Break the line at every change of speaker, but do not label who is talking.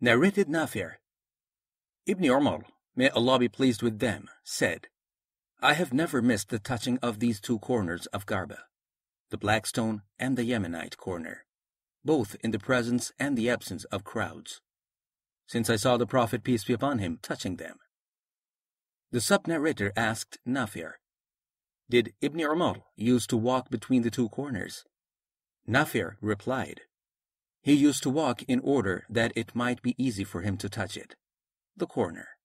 Narrated Nafir. Ibn Umar, may Allah be pleased with them, said, I have never missed the touching of these two corners of Kaaba, the Black Stone and the Yemenite corner, both in the presence and the absence of crowds, since I saw the Prophet, peace be upon him, touching them. The sub-narrator asked Nafir, did Ibn Umar used to walk between the two corners? Nafir replied, he used to walk in order that it might be easy for him to touch it, the corner.